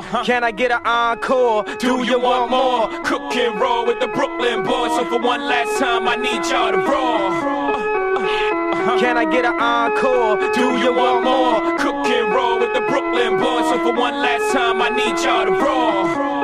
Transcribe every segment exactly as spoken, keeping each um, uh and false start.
Can I get an encore? Do you want more? Cook and roll with the Brooklyn boys. So for one last time, I need y'all to roll. Can I get an encore? Do you want more? Cook and roll with the Brooklyn boys. So for one last time, I need y'all to roll.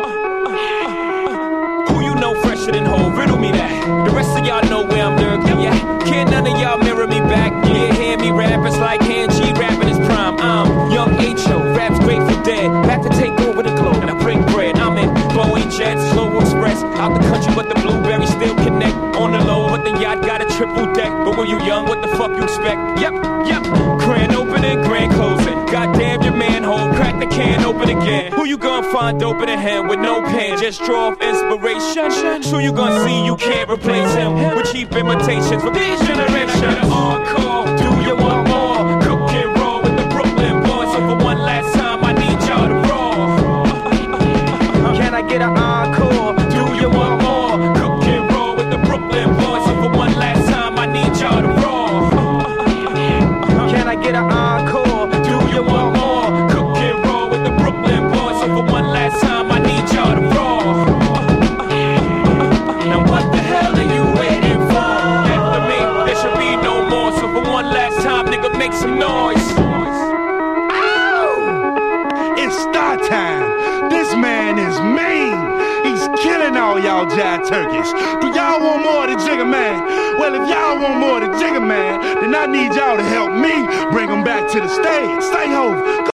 Who you know fresher than whole? Riddle me that. The rest of y'all know where I'm lurking, yeah. Can't none of y'all mirror me back? Yeah, hear me rap, it's like Han G rapping his prime. I'm young H O, raps Grateful Dead. Back to take over the globe, and I bring bread. I'm in Boeing jets, slow express. Out the country, but the blueberries still connect. On the low, but the yacht got a triple deck. But when you young, what the fuck you expect? Yep, yep. Grand opening, grand closing. Goddamn your manhole, crack the can open again. Who you gonna find open a hand with no pen? Just draw off inspiration. Who you gonna see you can't replace him with cheap imitations for this generation? Encore, do you want more? Cook and roll with the Brooklyn boys. So for one last time, I need y'all to roll. Can I get an encore? Do you want more? Cook and roll with the Brooklyn boys. So for one last time, I need y'all to roll. Can I get an encore? Do you want more? Cook and roll with the Brooklyn boys. So for one last time, I need y'all to roll. Now what the hell are you waiting for? After me, there should be no more. So for one last time, nigga, make some noise. Ow! It's star time. This man is mean. He's killing all y'all jive turkeys. Do y'all want more of the Jigga Man? Well, if y'all want more of the Jigga Man, then I need y'all to help me bring him back to the stage. Stay home.